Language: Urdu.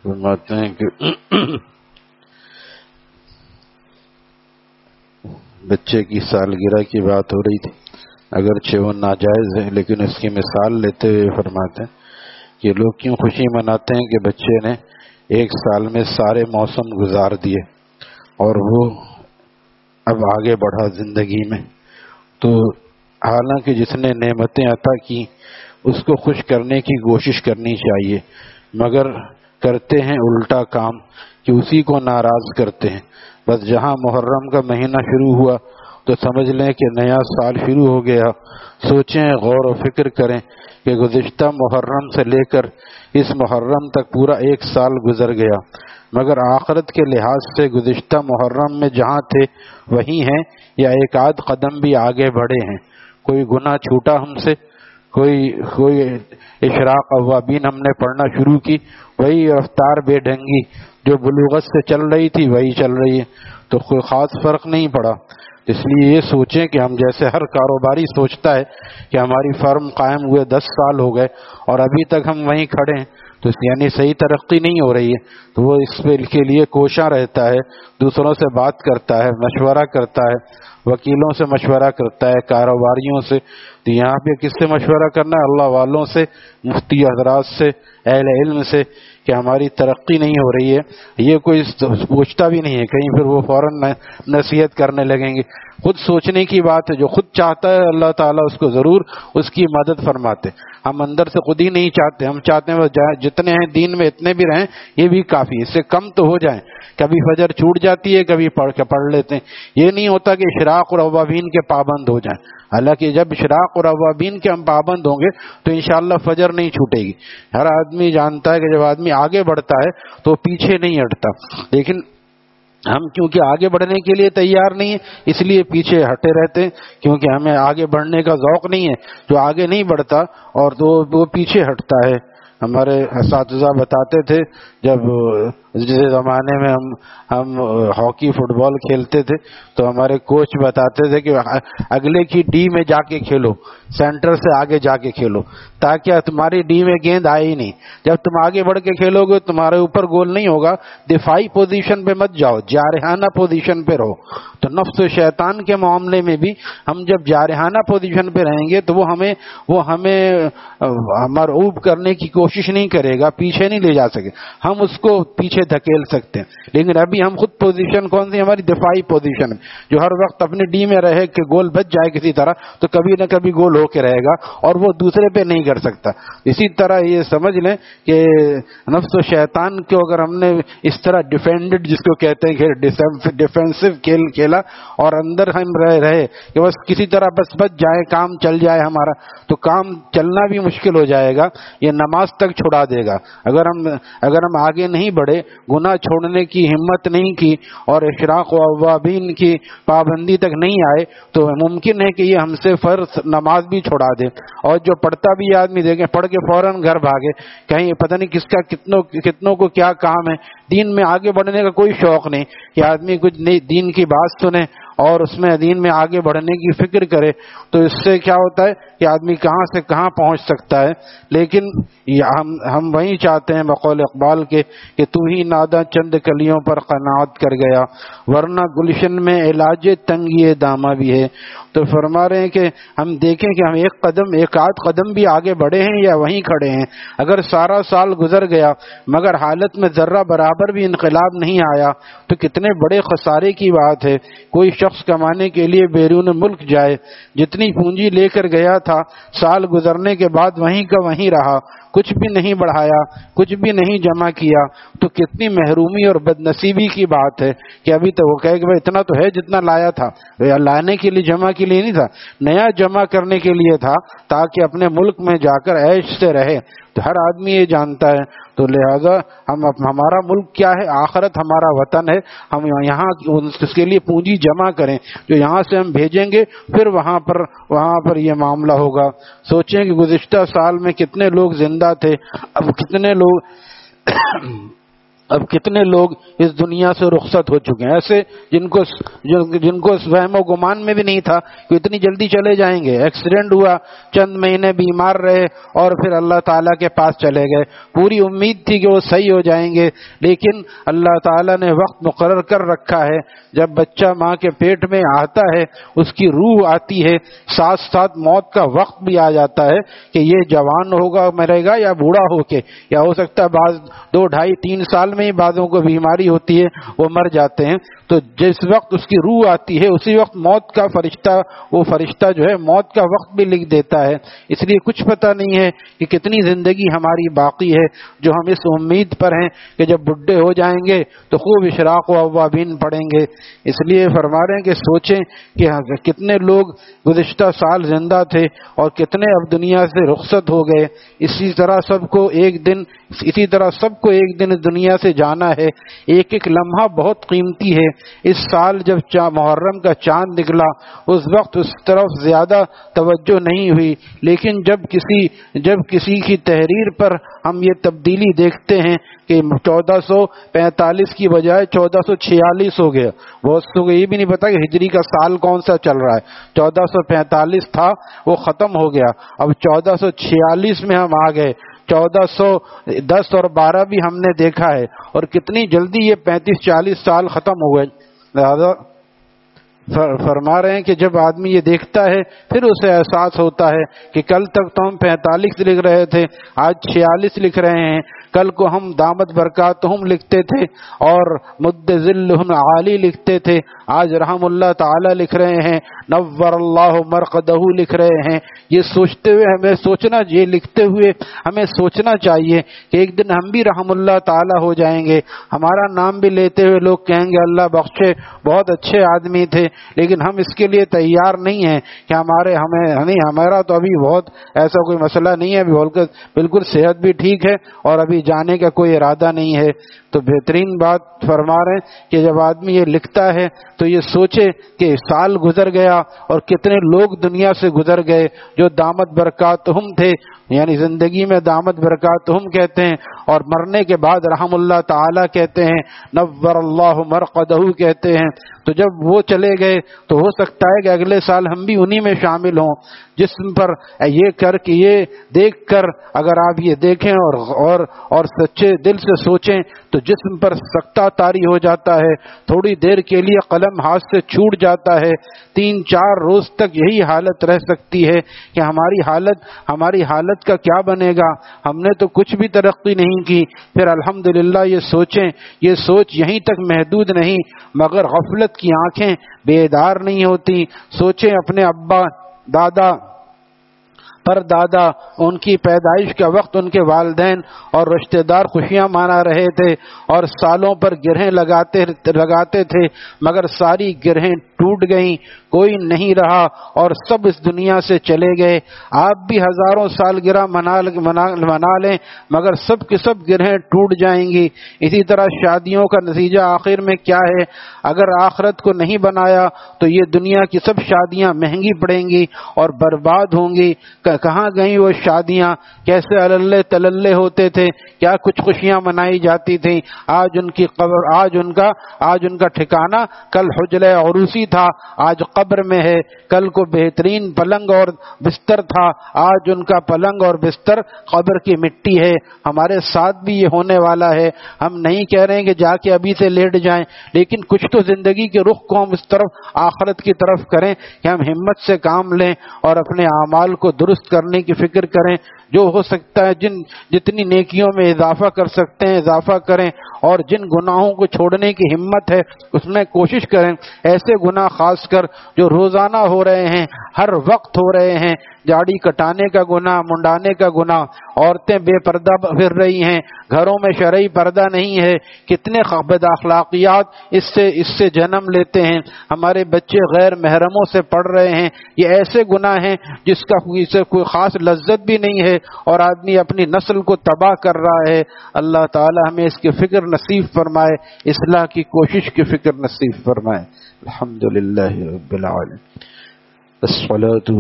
فرماتے ہیں کہ بچے کی سالگرہ کی بات ہو رہی تھی، اگرچہ وہ ناجائز ہے لیکن اس کی مثال لیتے ہوئے فرماتے ہیں کہ لوگ کیوں خوشی مناتے ہیں کہ بچے نے ایک سال میں سارے موسم گزار دیے اور وہ اب آگے بڑھا زندگی میں، تو حالانکہ جس نے نعمتیں عطا کی اس کو خوش کرنے کی کوشش کرنی چاہیے، مگر کرتے ہیں الٹا کام کہ اسی کو ناراض کرتے ہیں۔ بس جہاں محرم کا مہینہ شروع ہوا تو سمجھ لیں کہ نیا سال شروع ہو گیا۔ سوچیں، غور و فکر کریں کہ گزشتہ محرم سے لے کر اس محرم تک پورا ایک سال گزر گیا، مگر آخرت کے لحاظ سے گزشتہ محرم میں جہاں تھے وہیں ہیں یا ایک آدھ قدم بھی آگے بڑھے ہیں۔ کوئی گناہ چھوٹا ہم سے، کوئی اشراق اوابین ہم نے پڑھنا شروع کی، وہی رفتار بے ڈھنگی جو بلوغت سے چل رہی تھی وہی چل رہی ہے، تو کوئی خاص فرق نہیں پڑا۔ اس لیے یہ سوچیں کہ ہم جیسے ہر کاروباری سوچتا ہے کہ ہماری فرم قائم ہوئے 10 سال ہو گئے اور ابھی تک ہم وہیں کھڑے ہیں، تو یعنی صحیح ترقی نہیں ہو رہی ہے، تو وہ اس کے لیے کوشاں رہتا ہے، دوسروں سے بات کرتا ہے، مشورہ کرتا ہے، وکیلوں سے مشورہ کرتا ہے، کاروباریوں سے۔ تو یہاں پہ کس سے مشورہ کرنا ہے؟ اللہ والوں سے، مفتی حضرات سے، اہل علم سے، کہ ہماری ترقی نہیں ہو رہی ہے۔ یہ کوئی پوچھتا بھی نہیں ہے، کہیں پھر وہ فوراً نصیحت کرنے لگیں گے۔ خود سوچنے کی بات ہے، جو خود چاہتا ہے اللہ تعالیٰ اس کو ضرور اس کی مدد فرماتے۔ ہم اندر سے خود ہی نہیں چاہتے، ہم چاہتے ہیں وہ جتنے ہیں دین میں اتنے بھی رہیں، یہ بھی کافی، اس سے کم تو ہو جائیں۔ کبھی فجر چھوٹ جاتی ہے، کبھی پڑھ لیتے ہیں، یہ نہیں ہوتا کہ اشراق اور اوابین کے پابند ہو جائیں۔ حالانکہ جب اشراق اور اوابین کے ہم پابند ہوں گے تو انشاءاللہ فجر نہیں چھوٹے گی۔ ہر آدمی جانتا ہے کہ جب آدمی آگے بڑھتا ہے تو پیچھے نہیں ہٹتا، لیکن ہم کیونکہ آگے بڑھنے کے لیے تیار نہیں ہیں اس لیے پیچھے ہٹے رہتے ہیں، کیونکہ ہمیں آگے بڑھنے کا ذوق نہیں ہے۔ جو آگے نہیں بڑھتا اور تو وہ پیچھے ہٹتا ہے۔ ہمارے اساتذہ بتاتے تھے جب جس زمانے میں ہم ہاکی فٹ بال کھیلتے تھے تو ہمارے کوچ بتاتے تھے کہ اگلے کی ڈی میں جا کے کھیلو، سینٹر سے آگے جا کے کھیلو، تاکہ تمہاری ڈی میں گیند آئے ہی نہیں۔ جب تم آگے بڑھ کے کھیلو گے تمہارے اوپر گول نہیں ہوگا، دفاعی پوزیشن پہ مت جاؤ، جارحانہ پوزیشن پہ رہو۔ تو نفس و شیطان کے معاملے میں بھی ہم جب جارحانہ پوزیشن پہ رہیں گے تو وہ ہمیں مرعوب کرنے کی کوشش نہیں کرے گا، پیچھے نہیں لے جا سکے، ہم اس کو پیچھے دھکیل سکتے ہیں۔ لیکن ابھی ہم خود پوزیشن کون سی، ہماری دفاعی پوزیشن، جو ہر وقت اپنی ڈی میں رہے کہ گول بچ جائے کسی طرح تو کبھی نہ کبھی گول ہو کے رہے گا اور وہ دوسرے پہ نہیں کر سکتا۔ اسی طرح یہ سمجھ لیں کہ نفس و شیطان کو اگر ہم نے اس طرح ڈیفینڈڈ، جس کو کہتے ہیں کہ ڈیفینسو کھیل کھیلا اور اندر ہم رہے کہ بس کسی طرح بس بچ جائے، کام چل جائے ہمارا، تو کام چلنا بھی مشکل ہو جائے گا، یہ نماز تک چھڑا دے گا۔ اگر ہم آگے نہیں بڑھے، گناہ چھوڑنے کی ہمت نہیں کی اور اشراق و اوابین کی پابندی تک نہیں آئے تو ممکن ہے کہ یہ ہم سے فرض نماز بھی چھوڑا دے۔ اور جو پڑھتا بھی آدمی دیکھیں پڑھ کے فوراً گھر بھاگے، کہیں پتہ نہیں کس کا کتنوں کو کیا کام ہے، دین میں آگے بڑھنے کا کوئی شوق نہیں کہ آدمی کچھ دین کی بات سنے اور اس میں دین میں آگے بڑھنے کی فکر کرے، تو اس سے کیا ہوتا ہے کہ آدمی کہاں سے کہاں پہنچ سکتا ہے۔ لیکن ہم وہی چاہتے ہیں بقول اقبال کے کہ تو ہی ناداں چند کلیوں پر قناعت کر گیا، ورنہ گلشن میں علاج تنگی دامہ بھی ہے۔ تو فرما رہے ہیں کہ ہم دیکھیں کہ ہم ایک آدھ قدم بھی آگے بڑھے ہیں یا وہیں کھڑے ہیں۔ اگر سارا سال گزر گیا مگر حالت میں ذرہ برابر بھی انقلاب نہیں آیا تو کتنے بڑے خسارے کی بات ہے۔ کوئی شخص کمانے کے لیے بیرون ملک جائے، جتنی پونجی لے کر گیا تھا سال گزرنے کے بعد وہیں کا وہیں رہا، کچھ بھی نہیں بڑھایا، کچھ بھی نہیں جمع کیا، تو کتنی محرومی اور بد نصیبی کی بات ہے کہ ابھی تو وہ کہے کہ اتنا تو ہے جتنا لایا تھا، لانے کے لیے جمع کے لیے نہیں تھا، نیا جمع کرنے کے لیے تھا تاکہ اپنے ملک میں جا کر عیش سے رہے۔ تو ہر آدمی یہ جانتا ہے، تو لہذا ہمارا ملک کیا ہے، آخرت ہمارا وطن ہے، ہم یہاں اس کے لیے پونجی جمع کریں، جو یہاں سے ہم بھیجیں گے پھر وہاں پر یہ معاملہ ہوگا۔ سوچیں کہ گزشتہ سال میں کتنے لوگ زندہ تھے، اب کتنے لوگ اب کتنے لوگ اس دنیا سے رخصت ہو چکے ہیں، ایسے جن کو اس وہم و گمان میں بھی نہیں تھا کہ اتنی جلدی چلے جائیں گے، ایکسیڈنٹ ہوا، چند مہینے بیمار رہے اور پھر اللہ تعالیٰ کے پاس چلے گئے، پوری امید تھی کہ وہ صحیح ہو جائیں گے، لیکن اللہ تعالیٰ نے وقت مقرر کر رکھا ہے۔ جب بچہ ماں کے پیٹ میں آتا ہے، اس کی روح آتی ہے، ساتھ ساتھ موت کا وقت بھی آ جاتا ہے کہ یہ جوان ہوگا مرے گا یا بوڑھا ہو کے، یا ہو سکتا ہے بعض 2 ڈھائی 3 سال میں ہی بعضوں کو بیماری ہوتی ہے وہ مر جاتے ہیں۔ تو جس وقت اس کی روح آتی ہے اسی وقت موت کا فرشتہ، وہ فرشتہ جو ہے موت کا وقت بھی لکھ دیتا ہے۔ اس لیے کچھ پتہ نہیں ہے کہ کتنی زندگی ہماری باقی ہے، جو ہم اس امید پر ہیں کہ جب بڈھے ہو جائیں گے تو خوب اشراق و اوابین پڑھیں گے۔ اس لیے فرما رہے ہیں کہ سوچیں کہ کتنے لوگ گزشتہ سال زندہ تھے اور کتنے اب دنیا سے رخصت ہو گئے۔ اسی طرح سب کو ایک دن اس دنیا سے جانا ہے۔ ایک ایک لمحہ بہت قیمتی ہے۔ اس سال جب محرم کا چاند نکلا اس وقت اس طرف زیادہ توجہ نہیں ہوئی، لیکن جب کسی کی تحریر پر ہم یہ تبدیلی دیکھتے ہیں کہ 1445 کی بجائے 1446 ہو گیا، بہت سے کو یہ بھی نہیں پتا کہ ہجری کا سال کون سا چل رہا ہے۔ 1445 تھا وہ ختم ہو گیا، اب 1446 میں ہم آ گئے، 1410 اور 12 بھی ہم نے دیکھا ہے، اور کتنی جلدی یہ 35-40 سال ختم ہوئے۔ لہذا فرما رہے ہیں کہ جب آدمی یہ دیکھتا ہے پھر اسے احساس ہوتا ہے کہ کل تک تو ہم 45 لکھ رہے تھے، آج 46 لکھ رہے ہیں، کل کو ہم دامت برکاتہم لکھتے تھے اور مد ذلہم عالی لکھتے تھے، آج رحم اللہ تعالی لکھ رہے ہیں، نور اللہ مرقدہ لکھ رہے ہیں۔ یہ سوچتے ہوئے یہ لکھتے ہوئے ہمیں سوچنا چاہیے کہ ایک دن ہم بھی رحم اللہ تعالی ہو جائیں گے، ہمارا نام بھی لیتے ہوئے لوگ کہیں گے اللہ بخشے بہت اچھے آدمی تھے، لیکن ہم اس کے لیے تیار نہیں ہیں کہ ہمارا تو ابھی بہت ایسا کوئی مسئلہ نہیں ہے، ابھی بالکل صحت بھی ٹھیک ہے اور ابھی جانے کا کوئی ارادہ نہیں ہے۔ تو بہترین بات فرما رہے ہیں کہ جب آدمی یہ لکھتا ہے تو یہ سوچے کہ سال گزر گیا اور کتنے لوگ دنیا سے گزر گئے جو دامت برکاتہم تھے، یعنی زندگی میں دامت برکاتہم کہتے ہیں اور مرنے کے بعد رحم اللہ تعالی کہتے ہیں، نور اللہ مرقدہ کہتے ہیں۔ تو جب وہ چلے گئے تو ہو سکتا ہے کہ اگلے سال ہم بھی انہی میں شامل ہوں۔ جسم پر یہ دیکھ کر اگر آپ یہ دیکھیں اور سچے دل سے سوچیں تو جسم پر سکتہ طاری ہو جاتا ہے، تھوڑی دیر کے لیے قلم ہاتھ سے چھوٹ جاتا ہے، 3-4 روز تک یہی حالت رہ سکتی ہے کہ ہماری حالت کا کیا بنے گا، ہم نے تو کچھ بھی ترقی نہیں کی۔ پھر الحمدللہ یہ سوچ یہیں تک محدود نہیں، مگر غفلت کی آنکھیں بیدار نہیں ہوتی۔ سوچیں اپنے ابا دادا پر دادا، ان کی پیدائش کا وقت ان کے والدین اور رشتہ دار خوشیاں منا رہے تھے اور سالوں پر گرہیں لگاتے تھے، مگر ساری گرہیں ٹوٹ گئیں، کوئی نہیں رہا اور سب اس دنیا سے چلے گئے۔ آپ بھی ہزاروں سال گرہ منا لیں مگر سب کی سب گرہیں ٹوٹ جائیں گی۔ اسی طرح شادیوں کا نتیجہ آخر میں کیا ہے؟ اگر آخرت کو نہیں بنایا تو یہ دنیا کی سب شادیاں مہنگی پڑیں گی اور برباد ہوں گی۔ کہاں گئیں وہ شادیاں؟ کیسے اللہ تللے ہوتے تھے، کیا کچھ خوشیاں منائی جاتی تھیں۔ آج ان کی قبر، آج ان کا ٹھکانہ کل حجرہ عروسی تھا، آج قبر میں ہے۔ کل کو بہترین پلنگ اور بستر تھا، آج ان کا پلنگ اور بستر قبر کی مٹی ہے۔ ہمارے ساتھ بھی یہ ہونے والا ہے۔ ہم نہیں کہہ رہے ہیں کہ جا کے ابھی سے لیٹ جائیں، لیکن کچھ تو زندگی کے رخ کو ہم اس طرف آخرت کی طرف کریں کہ ہم ہمت سے کام لیں اور اپنے اعمال کو درست کرنے کی فکر کریں۔ جو ہو سکتا ہے جتنی نیکیوں میں اضافہ کر سکتے ہیں اضافہ کریں، اور جن گناہوں کو چھوڑنے کی ہمت ہے اس میں کوشش کریں۔ ایسے گناہ خاص کر جو روزانہ ہو رہے ہیں، ہر وقت ہو رہے ہیں، داڑھی کٹانے کا گناہ، منڈانے کا گناہ، عورتیں بے پردہ پھر رہی ہیں، گھروں میں شرعی پردہ نہیں ہے، کتنے بد اخلاقیات اس سے جنم لیتے ہیں، ہمارے بچے غیر محرموں سے پڑھ رہے ہیں۔ یہ ایسے گناہ ہیں جس کا کوئی خاص لذت بھی نہیں ہے اور آدمی اپنی نسل کو تباہ کر رہا ہے۔ اللہ تعالی ہمیں اس کی فکر نصیب فرمائے، اصلاح کی کوشش کی فکر نصیب فرمائے۔ الحمدللہ رب العالمین۔